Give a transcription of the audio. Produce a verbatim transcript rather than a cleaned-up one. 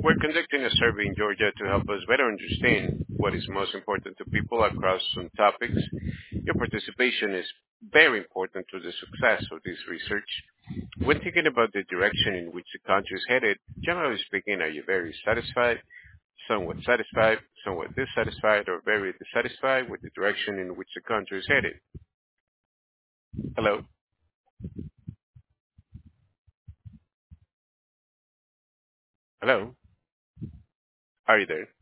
We're conducting a survey in Georgia to help us better understand what is most important to people across some topics. Your participation is very important to the success of this research. When thinking about the direction in which the country is headed, generally speaking, are you very satisfied, somewhat satisfied, somewhat dissatisfied, or very dissatisfied with the direction in which the country is headed? Hello? Hello? Are you there?